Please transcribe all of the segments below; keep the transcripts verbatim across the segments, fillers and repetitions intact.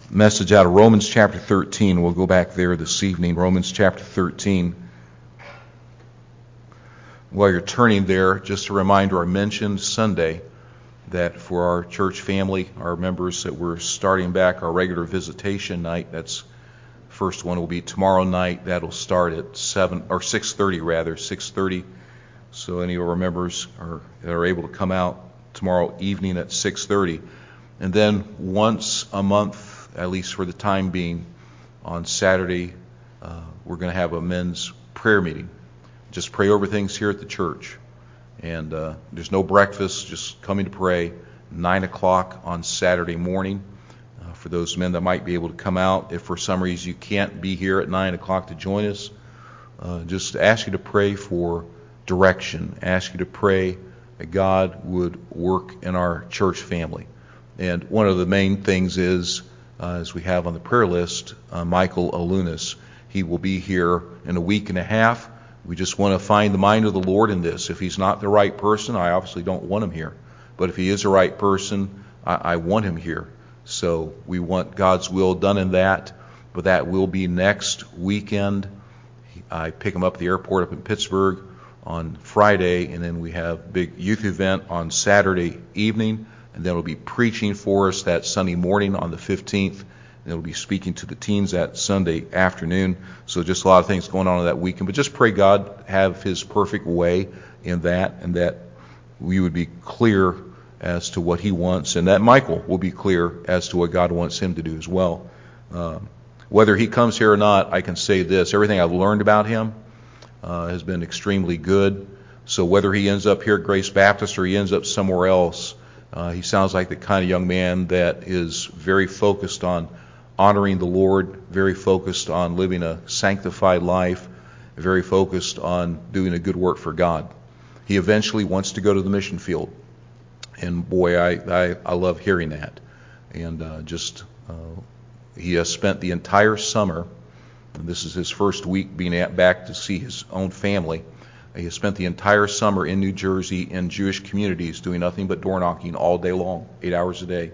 message out of Romans chapter thirteen. We'll go back there this evening, Romans chapter thirteen. While you're turning there, just a reminder, I mentioned Sunday that for our church family, our members, that we're starting back our regular visitation night. That's first one will be tomorrow night. That'll start at seven or six thirty rather, six thirty. So any of our members are that are able to come out tomorrow evening at six thirty, and then once a month, at least for the time being, on Saturday, uh, we're going to have a men's prayer meeting. Just pray over things here at the church. And uh, there's no breakfast, just coming to pray, nine o'clock on Saturday morning. Uh, for those men that might be able to come out, if for some reason you can't be here at nine o'clock to join us, uh, just ask you to pray for direction. Ask you to pray that God would work in our church family. And one of the main things is, uh, as we have on the prayer list, uh, Michael Alunas. He will be here in a week and a half. We just want to find the mind of the Lord in this. If he's not the right person, I obviously don't want him here. But if he is the right person, I, I want him here. So we want God's will done in that. But that will be next weekend. I pick him up at the airport up in Pittsburgh on Friday, and then we have a big youth event on Saturday evening. And then we'll be preaching for us that Sunday morning on the fifteenth. And we'll be speaking to the teens that Sunday afternoon. So just a lot of things going on in that weekend. But just pray God have his perfect way in that, and that we would be clear as to what he wants, and that Michael will be clear as to what God wants him to do as well. Um, whether he comes here or not, I can say this. Everything I've learned about him uh, has been extremely good. So whether he ends up here at Grace Baptist or he ends up somewhere else, uh, he sounds like the kind of young man that is very focused on honoring the Lord, very focused on living a sanctified life, very focused on doing a good work for God. He eventually wants to go to the mission field. And boy, I, I, I love hearing that. And uh, just, uh, he has spent the entire summer, and this is his first week being at, back to see his own family. He has spent the entire summer in New Jersey in Jewish communities doing nothing but door knocking all day long, eight hours a day.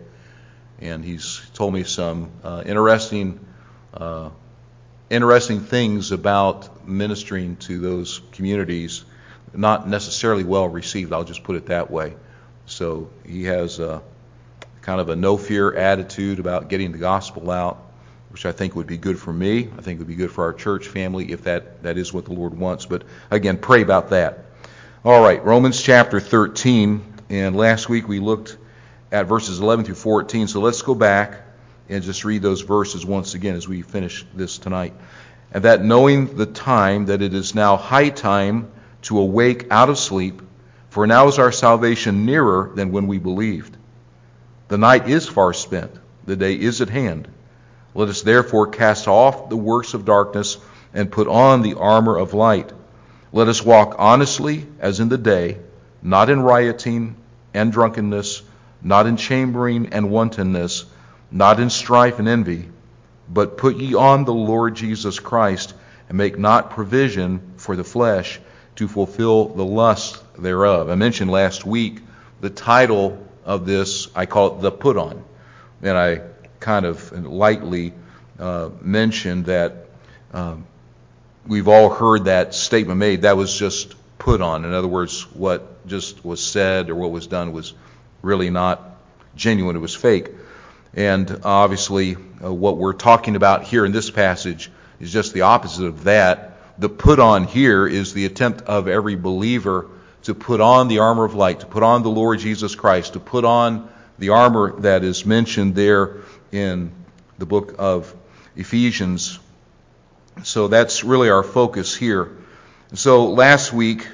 And he's told me some uh, interesting uh, interesting things about ministering to those communities, not necessarily well received, I'll just put it that way. So he has a, kind of a no-fear attitude about getting the gospel out, which I think would be good for me. I think would be good for our church family if that, that is what the Lord wants. But again, pray about that. All right, Romans chapter thirteen, and last week we looked at verses eleven through fourteen. So let's go back and just read those verses once again as we finish this tonight. And that knowing the time, that it is now high time to awake out of sleep, for now is our salvation nearer than when we believed. The night is far spent, the day is at hand. Let us therefore cast off the works of darkness and put on the armor of light. Let us walk honestly as in the day, not in rioting and drunkenness, not in chambering and wantonness, not in strife and envy, but put ye on the Lord Jesus Christ, and make not provision for the flesh to fulfill the lust thereof. I mentioned last week the title of this, I call it the put on. And I kind of lightly uh, mentioned that um, we've all heard that statement made. That was just put on. In other words, what just was said or what was done was really not genuine, it was fake. And obviously uh, what we're talking about here in this passage is just the opposite of that. The put on here is the attempt of every believer to put on the armor of light, to put on the Lord Jesus Christ, to put on the armor that is mentioned there in the book of Ephesians. So that's really our focus here. So last week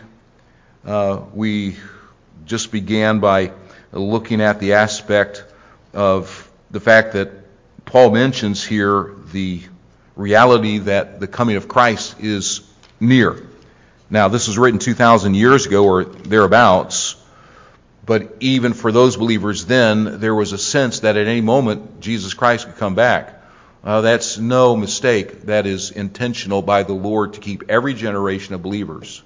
uh, we just began by looking at the aspect of the fact that Paul mentions here the reality that the coming of Christ is near. Now, this was written two thousand years ago or thereabouts, but even for those believers then, there was a sense that at any moment Jesus Christ could come back. Uh, that's no mistake. That is intentional by the Lord to keep every generation of believers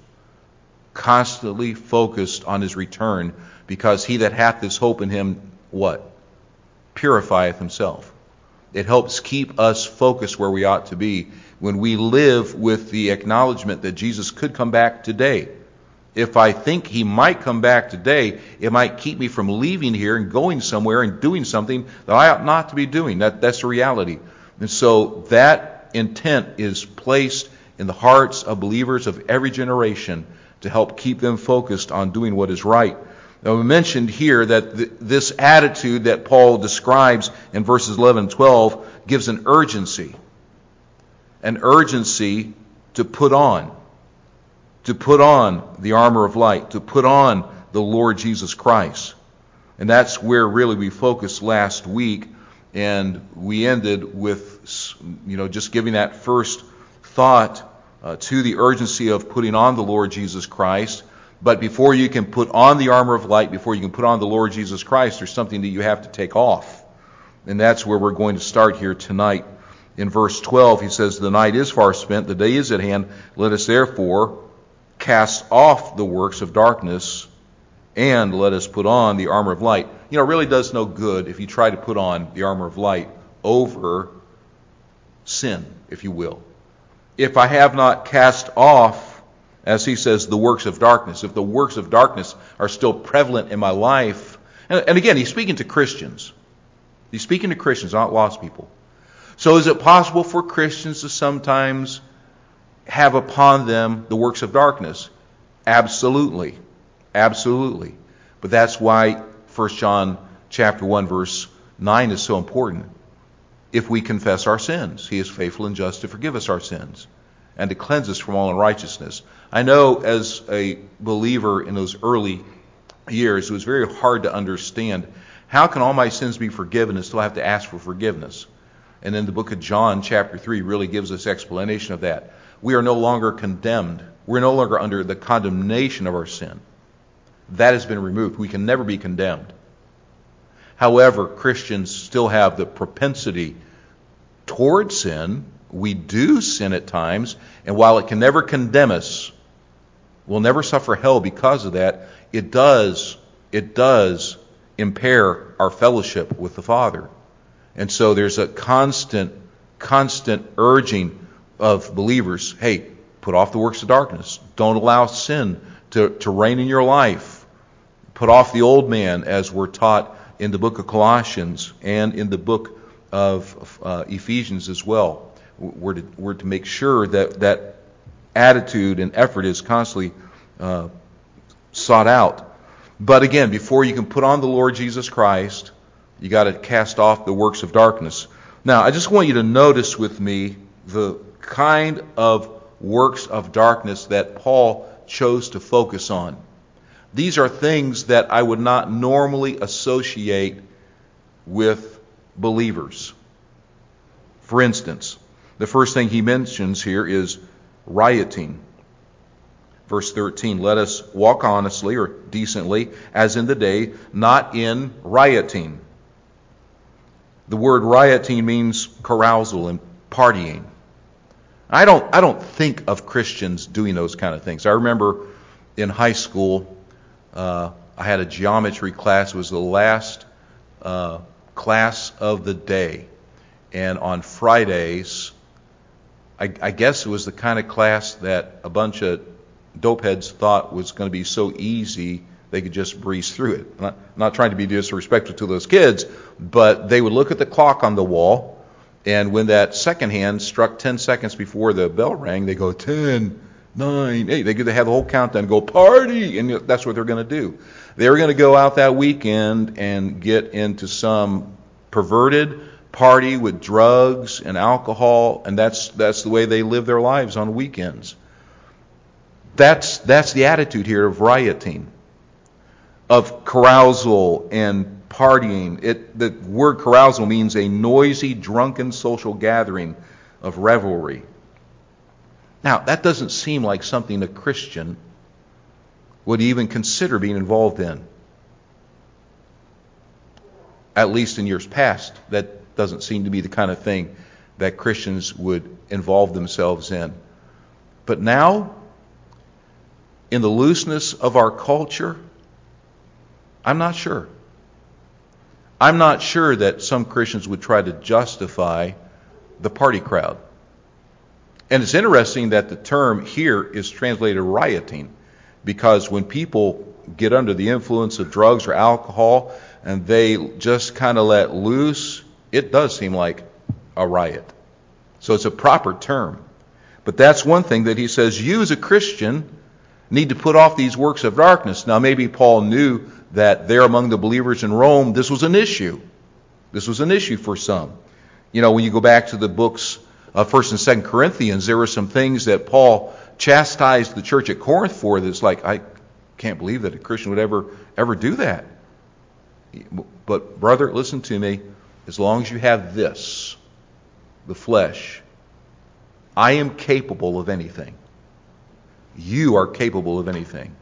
constantly focused on his return, because he that hath this hope in him, what? Purifieth himself. It helps keep us focused where we ought to be when we live with the acknowledgement that Jesus could come back today. If I think he might come back today, it might keep me from leaving here and going somewhere and doing something that I ought not to be doing. That, that's the reality. And so that intent is placed in the hearts of believers of every generation to help keep them focused on doing what is right. Now, we mentioned here that th- this attitude that Paul describes in verses eleven and twelve gives an urgency. An urgency to put on. To put on the armor of light. To put on the Lord Jesus Christ. And that's where really we focused last week. And we ended with, you know, just giving that first thought uh, to the urgency of putting on the Lord Jesus Christ. But before you can put on the armor of light, before you can put on the Lord Jesus Christ, there's something that you have to take off. And that's where we're going to start here tonight. In verse twelve, he says, "The night is far spent, the day is at hand. Let us therefore cast off the works of darkness, and let us put on the armor of light." You know, it really does no good if you try to put on the armor of light over sin, if you will. If I have not cast off, as he says, the works of darkness, if the works of darkness are still prevalent in my life, and, and again, he's speaking to Christians. He's speaking to Christians, not lost people. So is it possible for Christians to sometimes have upon them the works of darkness? Absolutely. Absolutely. But that's why First John chapter one verse nine is so important. If we confess our sins, he is faithful and just to forgive us our sins and to cleanse us from all unrighteousness. I know as a believer in those early years, it was very hard to understand, how can all my sins be forgiven and still have to ask for forgiveness? And then the book of John chapter three really gives us explanation of that. We are no longer condemned. We're no longer under the condemnation of our sin. That has been removed. We can never be condemned. However, Christians still have the propensity toward sin. We do sin at times, and while it can never condemn us, we'll never suffer hell because of that, it does, it does impair our fellowship with the Father. And so there's a constant, constant urging of believers, hey, put off the works of darkness. Don't allow sin to, to reign in your life. Put off the old man, as we're taught in the book of Colossians and in the book of uh, Ephesians as well. We're to, we're to make sure that that attitude and effort is constantly uh, sought out. But again, before you can put on the Lord Jesus Christ, you got to cast off the works of darkness. Now, I just want you to notice with me the kind of works of darkness that Paul chose to focus on. These are things that I would not normally associate with believers. For instance, the first thing he mentions here is rioting. Verse thirteen, "Let us walk honestly," or decently, "as in the day, not in rioting." The word rioting means carousal and partying. I don't, I don't think of Christians doing those kind of things. I remember in high school, uh, I had a geometry class. It was the last uh, class of the day. And on Fridays, I, I guess it was the kind of class that a bunch of dopeheads thought was going to be so easy they could just breeze through it. I'm not, I'm not trying to be disrespectful to those kids, but they would look at the clock on the wall, and when that second hand struck ten seconds before the bell rang, they go ten, nine, eight. They have the whole countdown and go, party! And that's what they're going to do. They're going to go out that weekend and get into some perverted party with drugs and alcohol, and that's that's the way they live their lives on weekends. That's that's the attitude here of rioting, of carousal and partying. It the word carousal means a noisy, drunken social gathering of revelry. Now, that doesn't seem like something a Christian would even consider being involved in. At least in years past, that doesn't seem to be the kind of thing that Christians would involve themselves in. But now, in the looseness of our culture, I'm not sure. I'm not sure that some Christians would try to justify the party crowd. And it's interesting that the term here is translated rioting, because when people get under the influence of drugs or alcohol and they just kind of let loose, it does seem like a riot. So it's a proper term. But that's one thing that he says, you as a Christian need to put off these works of darkness. Now maybe Paul knew that there among the believers in Rome, this was an issue. This was an issue for some. You know, when you go back to the books of First and Second Corinthians, there were some things that Paul chastised the church at Corinth for that's like, I can't believe that a Christian would ever, ever do that. But brother, listen to me. As long as you have this, the flesh, I am capable of anything. You are capable of anything.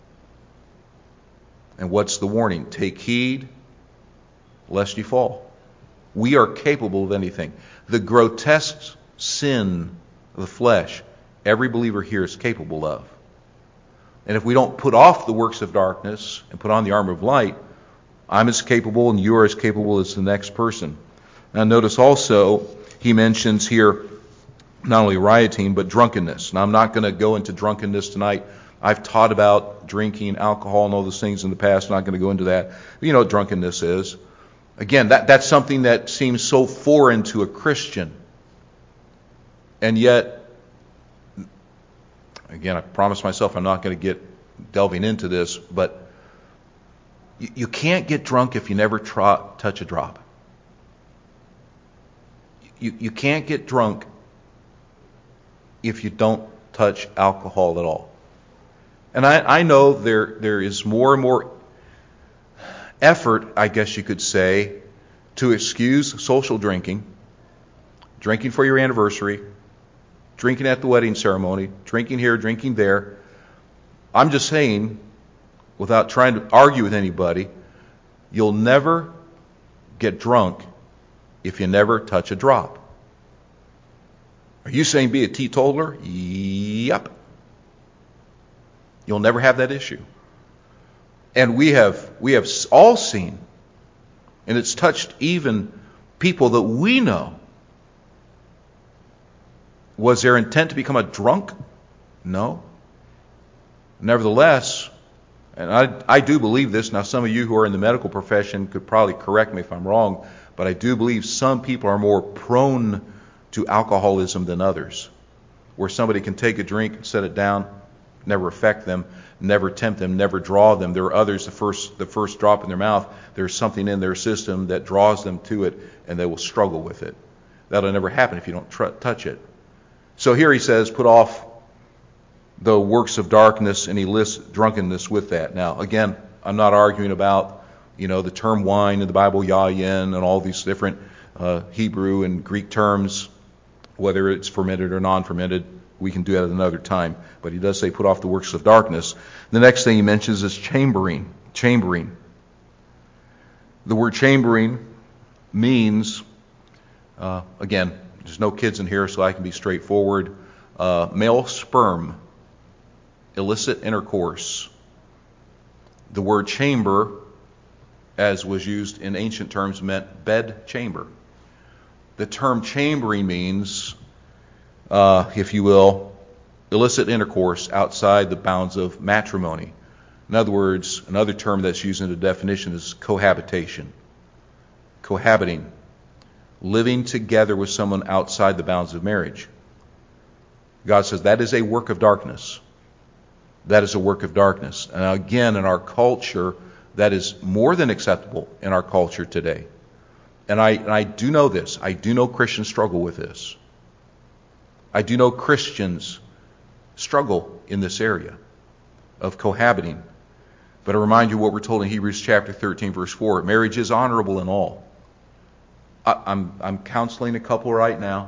And what's the warning? Take heed lest you fall. We are capable of anything. The grotesque sin of the flesh, every believer here is capable of. And if we don't put off the works of darkness and put on the armor of light, I'm as capable and you are as capable as the next person. Now notice also, he mentions here not only rioting, but drunkenness. Now I'm not going to go into drunkenness tonight. I've taught about drinking, alcohol, and all those things in the past. I'm not going to go into that. But you know what drunkenness is. Again, that, that's something that seems so foreign to a Christian. And yet, again, I promised myself I'm not going to get delving into this, but you, you can't get drunk if you never try, touch a drop. You, you can't get drunk if you don't touch alcohol at all. And I, I know there there is more and more effort, I guess you could say, to excuse social drinking, drinking for your anniversary, drinking at the wedding ceremony, drinking here, drinking there. I'm just saying, without trying to argue with anybody, you'll never get drunk if you never touch a drop. Are you saying be a teetotaler? Yep. You'll never have that issue. And we have we have all seen, and it's touched even people that we know. Was their intent to become a drunk? No. Nevertheless, and I, I do believe this. Now, some of you who are in the medical profession could probably correct me if I'm wrong, but I do believe some people are more prone to alcoholism than others, where somebody can take a drink and set it down, never affect them, never tempt them, never draw them. There are others, the first the first drop in their mouth, there's something in their system that draws them to it, and they will struggle with it. That'll never happen if you don't tr- touch it. So here he says, put off the works of darkness, and he lists drunkenness with that. Now, again, I'm not arguing about, you know, the term wine in the Bible, yayin, and all these different uh, Hebrew and Greek terms, whether it's fermented or non-fermented. We can do that at another time. But he does say put off the works of darkness. The next thing he mentions is chambering. Chambering. The word chambering means, uh, again, there's no kids in here, so I can be straightforward. Uh, male sperm, illicit intercourse. The word chamber, as was used in ancient terms, meant bed chamber. The term chambering means, uh, if you will, illicit intercourse outside the bounds of matrimony. In other words, another term that's used in the definition is cohabitation. Cohabiting. Living together with someone outside the bounds of marriage. God says that is a work of darkness. That is a work of darkness. And again, in our culture, that is more than acceptable in our culture today. And I, and I do know this. I do know Christians struggle with this. I do know Christians struggle in this area of cohabiting. But I remind you what we're told in Hebrews chapter thirteen, verse four. Marriage is honorable in all. I, I'm, I'm counseling a couple right now.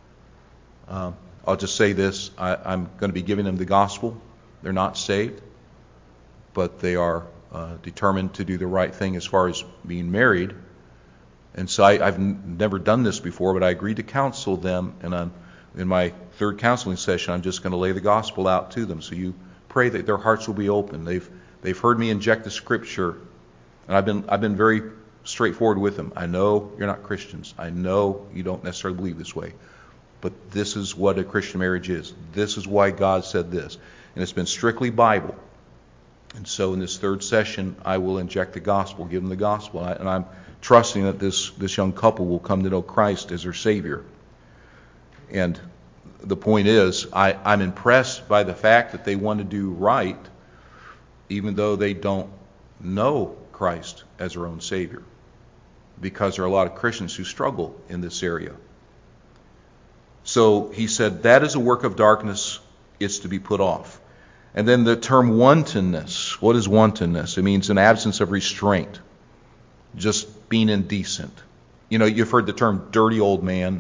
Um, I'll just say this. I, I'm going to be giving them the gospel. They're not saved, but they are uh, determined to do the right thing as far as being married. And so I, I've n- never done this before, but I agreed to counsel them. And I'm, in my third counseling session, I'm just going to lay the gospel out to them. So you pray that their hearts will be open. They've they've heard me inject the scripture, and I've been I've been very straightforward with them. I know you're not Christians. I know you don't necessarily believe this way. But this is what a Christian marriage is. This is why God said this. And it's been strictly Bible. And so in this third session, I will inject the gospel, give them the gospel. And, I, and I'm trusting that this, this young couple will come to know Christ as their Savior. And the point is, I, I'm impressed by the fact that they want to do right, even though they don't know Christ as their own Savior. Because there are a lot of Christians who struggle in this area. So he said, that is a work of darkness. It's to be put off. And then the term wantonness. What is wantonness? It means an absence of restraint. Just being indecent. You know, you've heard the term dirty old man.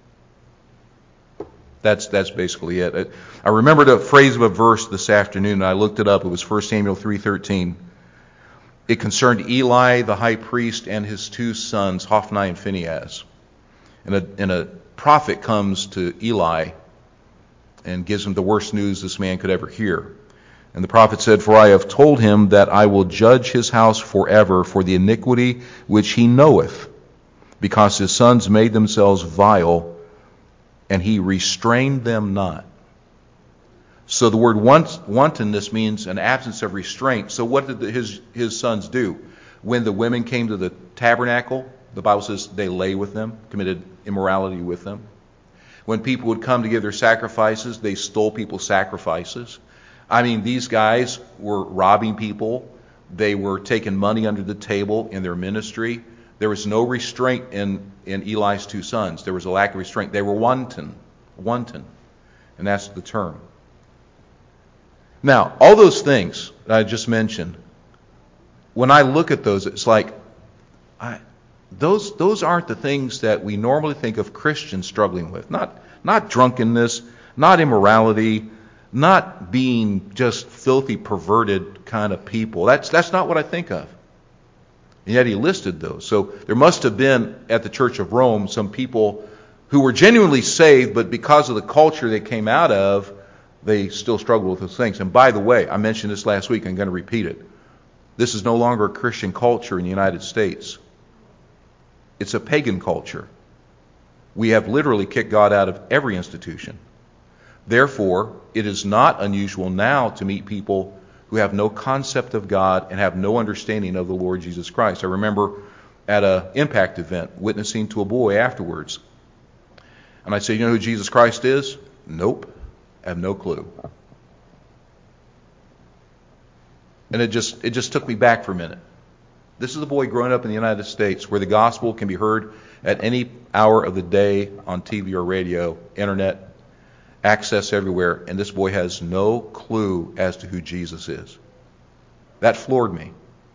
That's that's basically it. I remembered a phrase of a verse this afternoon, and I looked it up. It was First Samuel three thirteen. It concerned Eli, the high priest, and his two sons, Hophni and Phinehas. And a, and a prophet comes to Eli and gives him the worst news this man could ever hear. And the prophet said, "For I have told him that I will judge his house forever for the iniquity which he knoweth, because his sons made themselves vile, and he restrained them not." So the word want, wantonness means an absence of restraint. So what did the, his, his sons do? When the women came to the tabernacle, the Bible says they lay with them, committed immorality with them. When people would come to give their sacrifices, they stole people's sacrifices. I mean, these guys were robbing people. They were taking money under the table in their ministry. There was no restraint in, in Eli's two sons. There was a lack of restraint. They were wanton. Wanton. And that's the term. Now, all those things that I just mentioned, when I look at those, it's like, I, those those aren't the things that we normally think of Christians struggling with. Not not drunkenness, not immorality, not being just filthy, perverted kind of people. That's that's not what I think of. And yet he listed those. So there must have been at the Church of Rome some people who were genuinely saved, but because of the culture they came out of, they still struggle with those things. And by the way, I mentioned this last week, I'm going to repeat it. This is no longer a Christian culture in the United States. It's a pagan culture. We have literally kicked God out of every institution. Therefore, it is not unusual now to meet people who have no concept of God and have no understanding of the Lord Jesus Christ. I remember at an Impact event witnessing to a boy afterwards. And I said, "You know who Jesus Christ is?" "Nope. I have no clue." And it just it just took me back for a minute. This is a boy growing up in the United States where the gospel can be heard at any hour of the day on T V or radio, internet, access everywhere, and this boy has no clue as to who Jesus is. That floored me.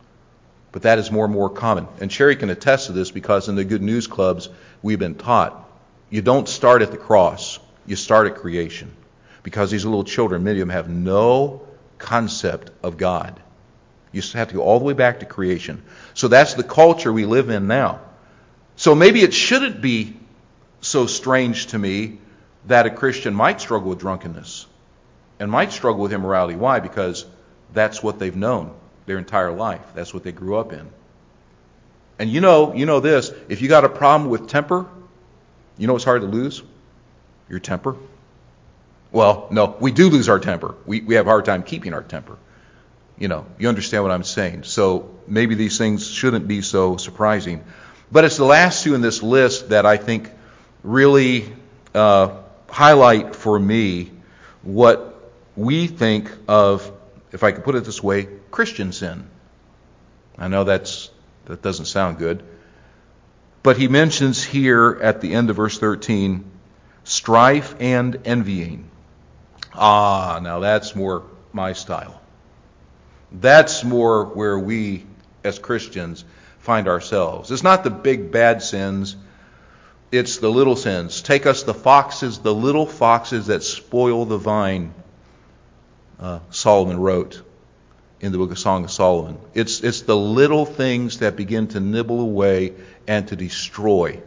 But that is more and more common. And Sherry can attest to this because in the Good News Clubs we've been taught, you don't start at the cross, you start at creation. Because these little children, many of them have no concept of God. You have to go all the way back to creation. So that's the culture we live in now. So maybe it shouldn't be so strange to me that a Christian might struggle with drunkenness and might struggle with immorality. Why? Because that's what they've known their entire life. That's what they grew up in. And you know, you know this, if you got a problem with temper, you know what's hard to lose? Your temper. Well, no, we do lose our temper. We we have a hard time keeping our temper. You know, you understand what I'm saying. So maybe these things shouldn't be so surprising. But it's the last two in this list that I think really uh, highlight for me what we think of, if I could put it this way, Christian sin. I know that's that doesn't sound good. But he mentions here at the end of verse thirteen, strife and envying. Ah, now that's more my style. That's more where we, as Christians, find ourselves. It's not the big bad sins. It's the little sins. Take us the foxes, the little foxes that spoil the vine, uh, Solomon wrote in the book of Song of Solomon. It's, it's the little things that begin to nibble away and to destroy.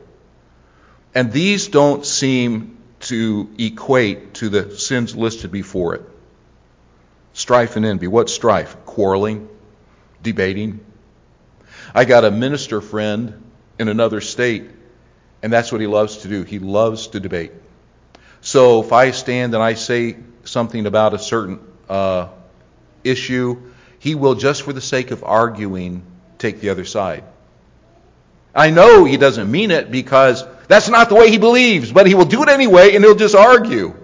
And these don't seem to equate to the sins listed before it. Strife and envy. What's strife? Quarreling, debating. I got a minister friend in another state, and that's what he loves to do. He loves to debate. So if I stand and I say something about a certain uh, issue, he will, just for the sake of arguing, take the other side. I know he doesn't mean it because that's not the way he believes, but he will do it anyway and he'll just argue.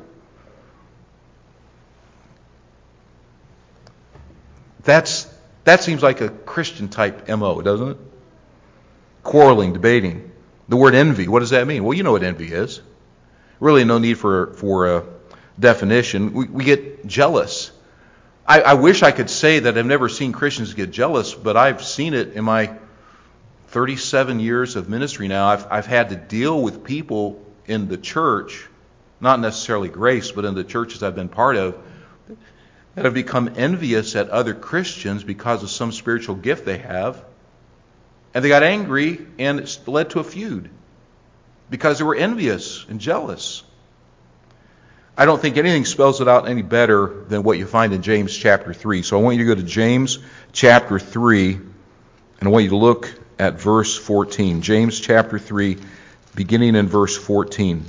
That's that seems like a Christian type M O, doesn't it? Quarreling, debating. The word envy, what does that mean? Well, you know what envy is. Really no need for, for a definition. We, we get jealous. I, I wish I could say that I've never seen Christians get jealous, but I've seen it in my thirty-seven years of ministry now. I've, I've had to deal with people in the church, not necessarily Grace, but in the churches I've been part of, that have become envious at other Christians because of some spiritual gift they have. And they got angry, and it led to a feud because they were envious and jealous. I don't think anything spells it out any better than what you find in James chapter three. So I want you to go to James chapter three, and I want you to look at verse fourteen. James chapter three, beginning in verse fourteen.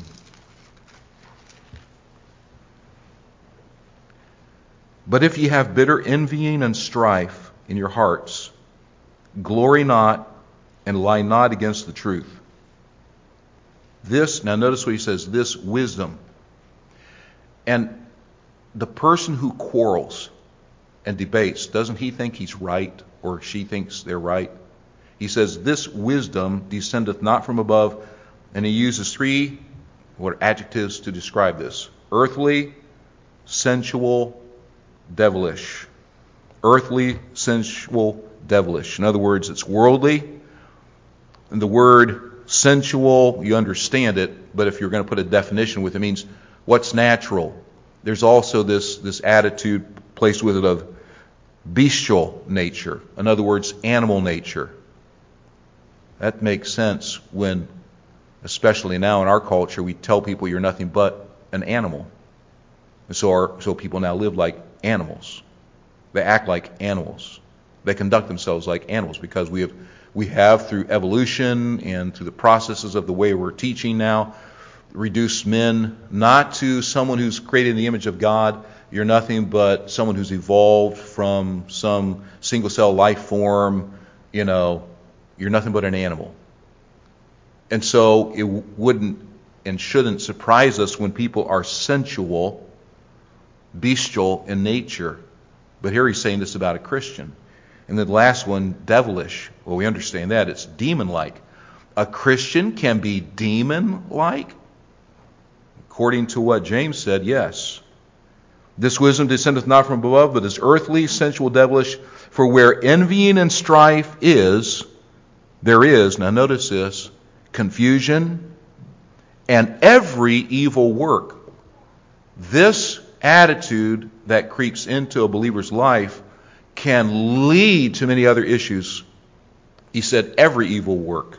But if ye have bitter envying and strife in your hearts, glory not and lie not against the truth. This, now notice what he says, this wisdom. And the person who quarrels and debates, doesn't he think he's right or she thinks they're right? He says, this wisdom descendeth not from above, and he uses three what adjectives to describe this. Earthly, sensual, devilish. Earthly, sensual, devilish. In other words, it's worldly. And the word sensual, you understand it, but if you're going to put a definition with it, it means what's natural. There's also this, this attitude placed with it of bestial nature. In other words, animal nature. That makes sense when, especially now in our culture, we tell people you're nothing but an animal. And so, our, so people now live like animals. They act like animals. They conduct themselves like animals because we have we have through evolution and through the processes of the way we're teaching now reduced men not to someone who's created in the image of God. You're nothing but someone who's evolved from some single cell life form. You know, you're nothing but an animal. And so it wouldn't and shouldn't surprise us when people are sensual, bestial in nature. But here he's saying this about a Christian. And then the last one, devilish. Well, we understand that. It's demon-like. A Christian can be demon-like? According to what James said, yes. This wisdom descendeth not from above, but is earthly, sensual, devilish. For where envying and strife is, there is, now notice this, confusion and every evil work. This attitude that creeps into a believer's life can lead to many other issues. He said every evil work.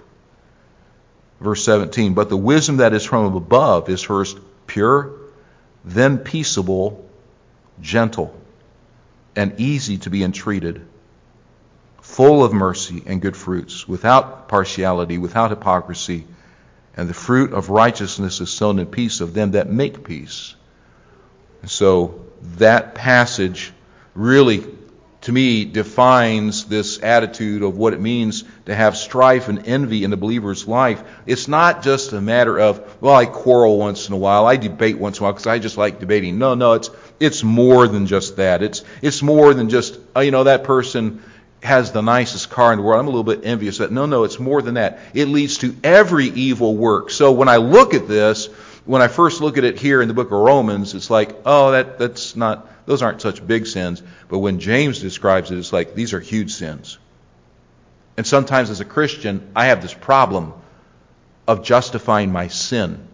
Verse seventeen, but the wisdom that is from above is first pure, then peaceable, gentle, and easy to be entreated, full of mercy and good fruits, without partiality, without hypocrisy, and the fruit of righteousness is sown in peace of them that make peace. And so that passage really, to me, defines this attitude of what it means to have strife and envy in the believer's life. It's not just a matter of, well, I quarrel once in a while, I debate once in a while because I just like debating. No, no, it's it's more than just that. It's it's more than just, oh, you know, that person has the nicest car in the world. I'm a little bit envious of that. No, no, it's more than that. It leads to every evil work. So when I look at this, when I first look at it here in the book of Romans, it's like, oh, that that's not, those aren't such big sins. But when James describes it, it's like, these are huge sins. And sometimes as a Christian, I have this problem of justifying my sin.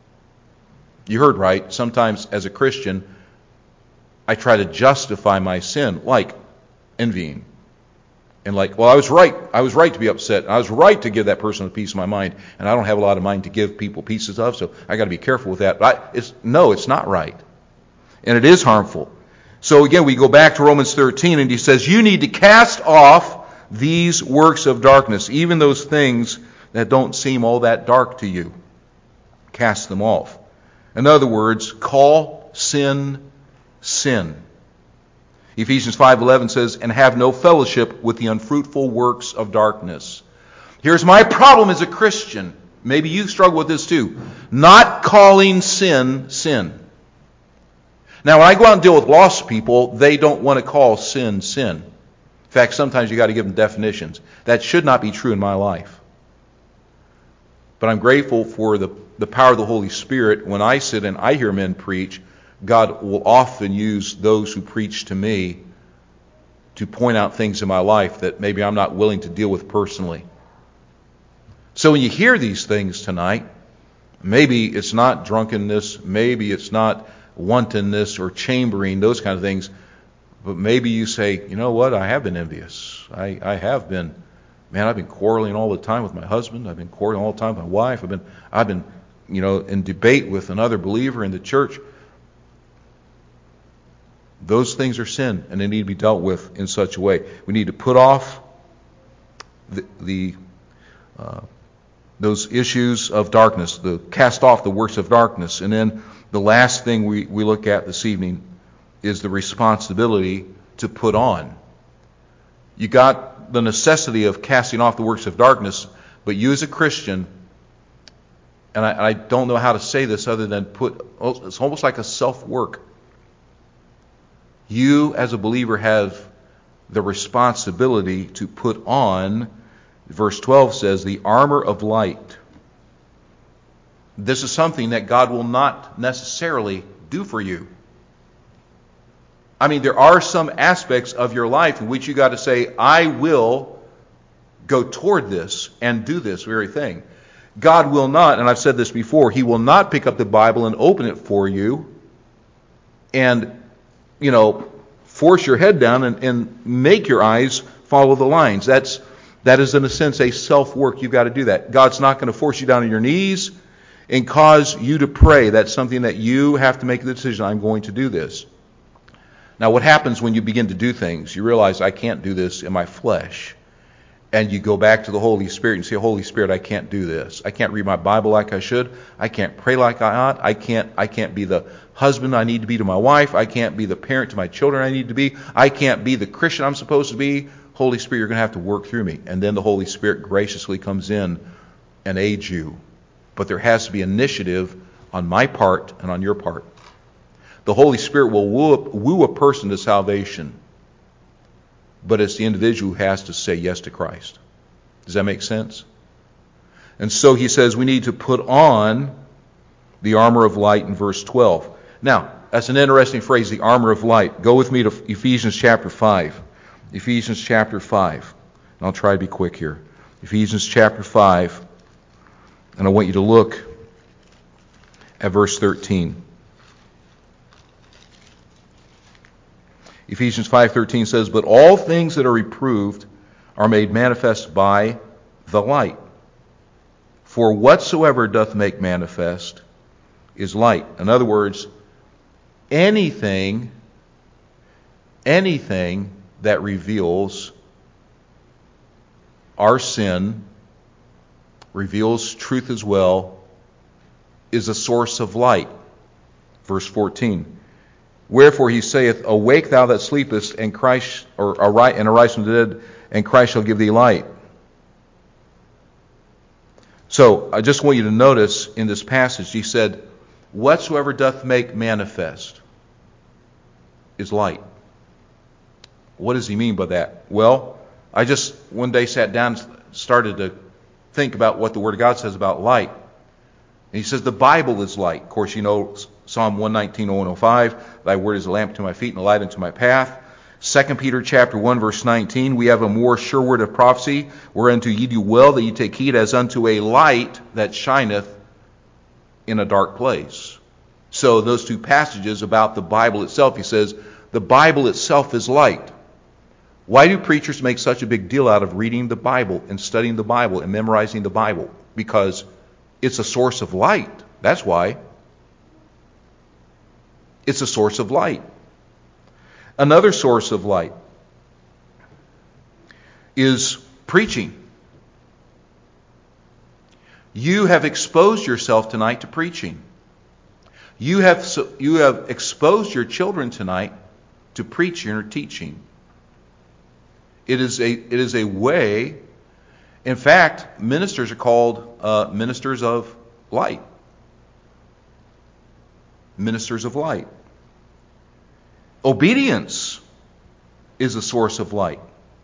You heard right. Sometimes as a Christian, I try to justify my sin, like envying. And like, well, I was right. I was right to be upset. I was right to give that person a piece of my mind. And I don't have a lot of mind to give people pieces of, so I got to be careful with that. But I, it's, no, it's not right. And it is harmful. So again, we go back to Romans thirteen, and he says, you need to cast off these works of darkness, even those things that don't seem all that dark to you. Cast them off. In other words, call sin, sin. Ephesians five eleven says, and have no fellowship with the unfruitful works of darkness. Here's my problem as a Christian. Maybe you struggle with this too. Not calling sin, sin. Now, when I go out and deal with lost people, they don't want to call sin, sin. In fact, sometimes you got to give them definitions. That should not be true in my life. But I'm grateful for the, the power of the Holy Spirit. When I sit and I hear men preach, God will often use those who preach to me to point out things in my life that maybe I'm not willing to deal with personally. So when you hear these things tonight, maybe it's not drunkenness, maybe it's not wantonness or chambering, those kind of things, but maybe you say, you know what, I have been envious. I, I have been, man, I've been quarreling all the time with my husband. I've been quarreling all the time with my wife. I've been, I've been, you know, in debate with another believer in the church. Those things are sin, and they need to be dealt with in such a way. We need to put off the, the uh, those issues of darkness, the cast off the works of darkness. And then the last thing we, we look at this evening is the responsibility to put on. You got the necessity of casting off the works of darkness, but you as a Christian, and I, I don't know how to say this other than put, it's almost like a self-work. You as a believer have the responsibility to put on, verse twelve says, the armor of light. This is something that God will not necessarily do for you. I mean, there are some aspects of your life in which you got to say, I will go toward this and do this very thing. God will not, and I've said this before, He will not pick up the Bible and open it for you and, you know, force your head down and, and make your eyes follow the lines. That's that is in a sense a self-work. You've got to do that. God's not going to force you down on your knees and cause you to pray. That's something that you have to make the decision. I'm going to do this. Now, what happens when you begin to do things? You realize, I can't do this in my flesh. And you go back to the Holy Spirit and say, Holy Spirit, I can't do this. I can't read my Bible like I should. I can't pray like I ought. I can't, I can't be the husband I need to be to my wife. I can't be the parent to my children I need to be. I can't be the Christian I'm supposed to be. Holy Spirit, you're going to have to work through me. And then the Holy Spirit graciously comes in and aids you. But there has to be initiative on my part and on your part. The Holy Spirit will woo, woo a person to salvation, but it's the individual who has to say yes to Christ. Does that make sense? And so he says we need to put on the armor of light in verse twelve. Now, that's an interesting phrase, the armor of light. Go with me to Ephesians chapter five. Ephesians chapter five. And I'll try to be quick here. Ephesians chapter five. And I want you to look at verse thirteen. Ephesians five thirteen says, but all things that are reproved are made manifest by the light. For whatsoever doth make manifest is light. In other words, anything, anything that reveals our sin, reveals truth as well, is a source of light. Verse fourteen. Wherefore he saith, awake thou that sleepest, and Christ, or arise, and arise from the dead, and Christ shall give thee light. So I just want you to notice in this passage, he said, whatsoever doth make manifest is light. What does he mean by that? Well, I just one day sat down and started to think about what the Word of God says about light. And he says the Bible is light. Of course, you know Psalm one nineteen, one oh five, thy word is a lamp to my feet and a light unto my path. Second Peter chapter one, verse nineteen, we have a more sure word of prophecy, whereunto ye do well that ye take heed as unto a light that shineth in a dark place. So those two passages about the Bible itself, he says, the Bible itself is light. Why do preachers make such a big deal out of reading the Bible and studying the Bible and memorizing the Bible? Because it's a source of light. That's why. It's a source of light. Another source of light is preaching. You have exposed yourself tonight to preaching. You have you have exposed your children tonight to preaching or teaching. It is a it is a way. In fact, ministers are called uh, ministers of light. Ministers of light. Obedience is a source of light.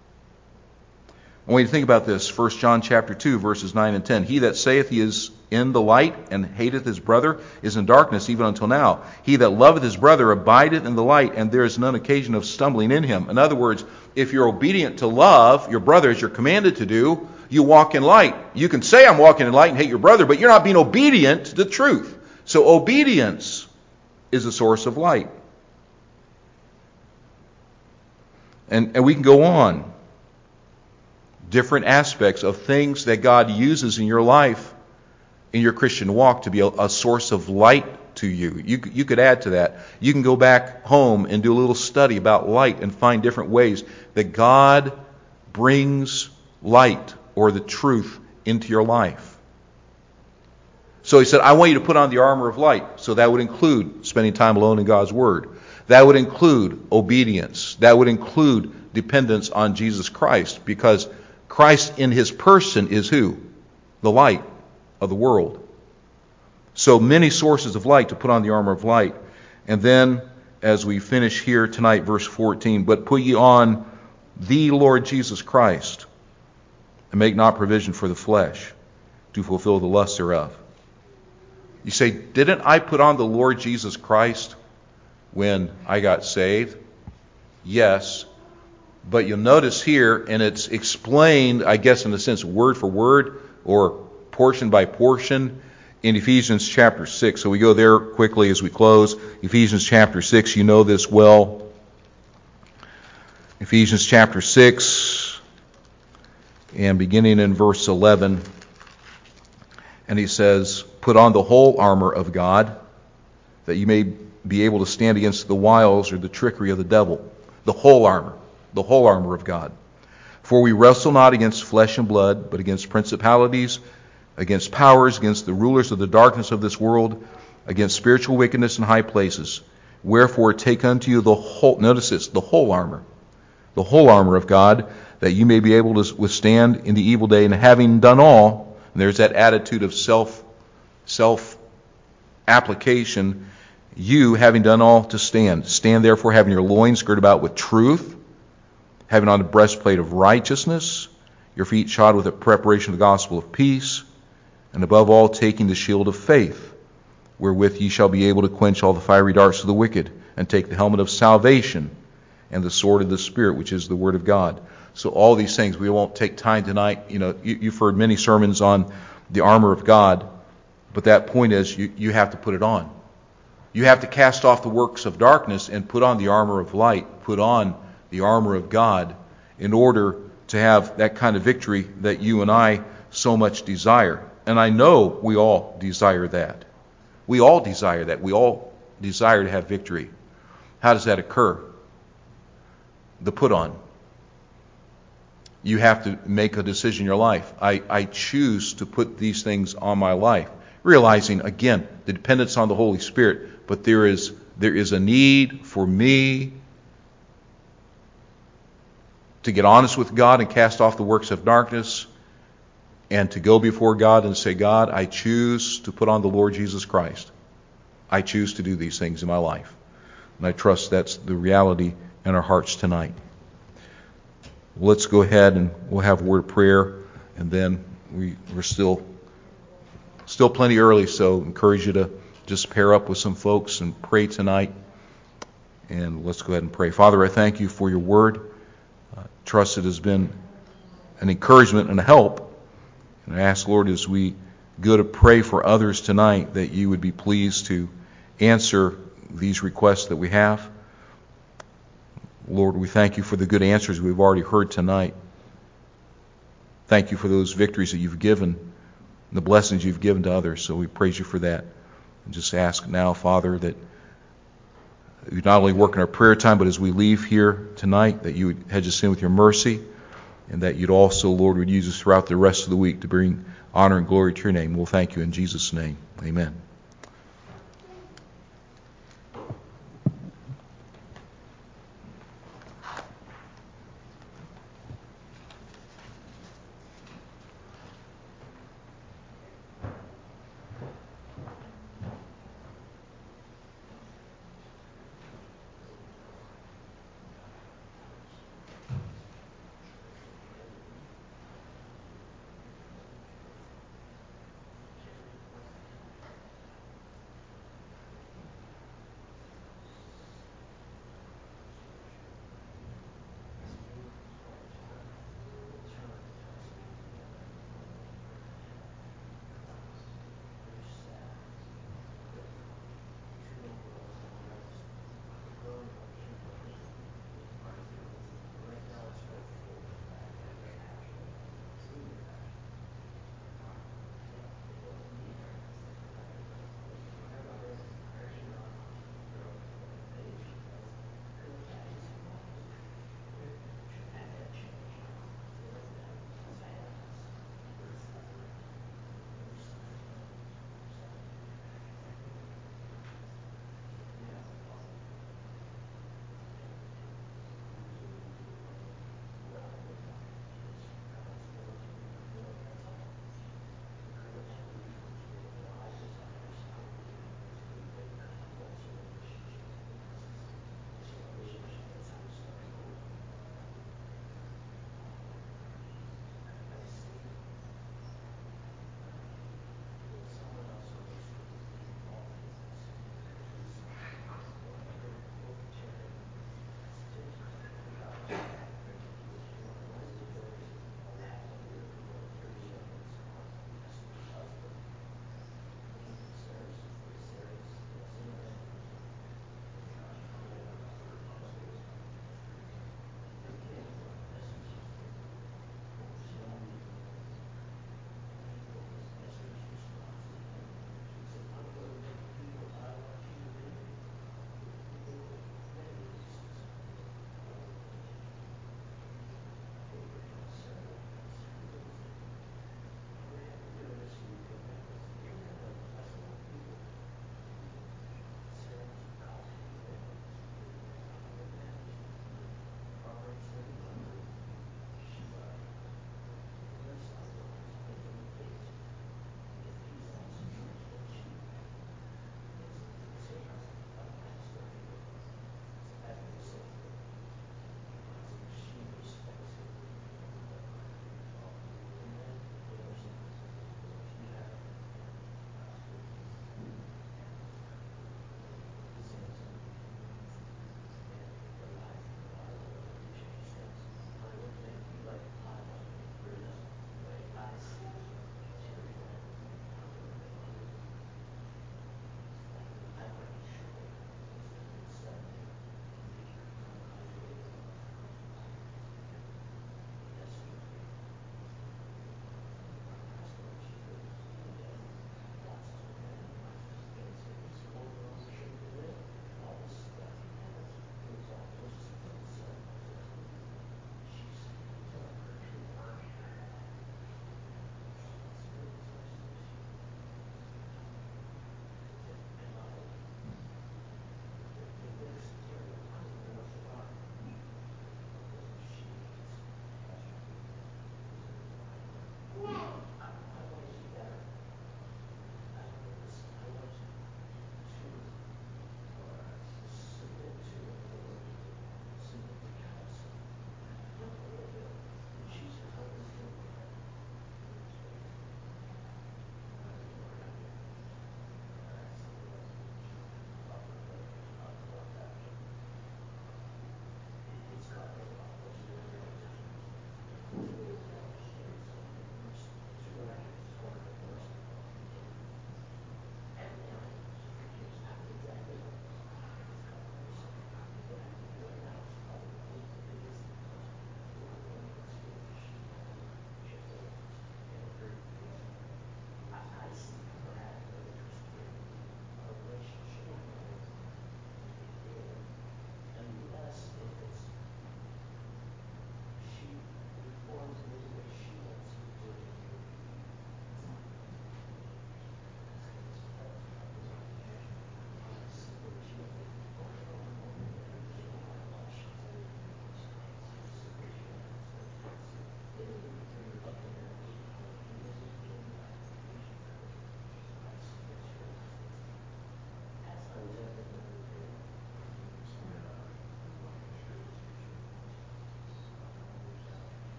I want you to think about this. First John chapter two, verses nine and ten. He that saith he is in the light and hateth his brother is in darkness even until now. He that loveth his brother abideth in the light, and there is none occasion of stumbling in him. In other words, if you're obedient to love your brother as you're commanded to do, you walk in light. You can say I'm walking in light and hate your brother, but you're not being obedient to the truth. So obedience is a source of light. And, and we can go on. Different aspects of things that God uses in your life, in your Christian walk, to be a, a source of light to you. you. You could add to that. You can go back home and do a little study about light and find different ways that God brings light or the truth into your life. So he said, I want you to put on the armor of light. So that would include spending time alone in God's Word. That would include obedience. That would include dependence on Jesus Christ, because Christ in his person is who? The light of the world. So many sources of light to put on the armor of light. And then, as we finish here tonight, verse fourteen, but put ye on the Lord Jesus Christ, and make not provision for the flesh to fulfill the lust thereof. You say, didn't I put on the Lord Jesus Christ when I got saved? Yes. But you'll notice here, and it's explained, I guess in a sense, word for word or portion by portion in Ephesians chapter six. So we go there quickly as we close. Ephesians chapter six, you know this well. Ephesians chapter six, and beginning in verse eleven. And he says, put on the whole armor of God, that you may be able to stand against the wiles or the trickery of the devil. The whole armor. The whole armor of God. For we wrestle not against flesh and blood, but against principalities, against powers, against the rulers of the darkness of this world, against spiritual wickedness in high places. Wherefore take unto you the whole, notice this, the whole armor, the whole armor of God, that you may be able to withstand in the evil day, and having done all, and there's that attitude of self, self-application, you having done all to stand. Stand therefore having your loins girded about with truth, having on the breastplate of righteousness, your feet shod with the preparation of the gospel of peace, and above all taking the shield of faith, wherewith ye shall be able to quench all the fiery darts of the wicked, and take the helmet of salvation and the sword of the Spirit, which is the word of God. So all these things, we won't take time tonight. You know, you, you've heard many sermons on the armor of God, but that point is you, you have to put it on. You have to cast off the works of darkness and put on the armor of light, put on the armor of God, in order to have that kind of victory that you and I so much desire. And I know we all desire that. We all desire that. We all desire to have victory. How does that occur? The put on. You have to make a decision in your life. I, I choose to put these things on my life. Realizing, again, the dependence on the Holy Spirit, but there is there is a need for me to get honest with God and cast off the works of darkness, and to go before God and say, God, I choose to put on the Lord Jesus Christ. I choose to do these things in my life. And I trust that's the reality in our hearts tonight. Let's go ahead and we'll have a word of prayer, and then we, we're still still plenty early, so I encourage you to just pair up with some folks and pray tonight. And let's go ahead and pray. Father, I thank you for your word. Uh, trust it has been an encouragement and a help. And I ask, Lord, as we go to pray for others tonight, that you would be pleased to answer these requests that we have. Lord, we thank you for the good answers we've already heard tonight. Thank you for those victories that you've given, the blessings you've given to others. So we praise you for that. And just ask now, Father, that you not only work in our prayer time, but as we leave here tonight, that you would hedge us in with your mercy, and that you'd also, Lord, would use us throughout the rest of the week to bring honor and glory to your name. We'll thank you in Jesus' name. Amen.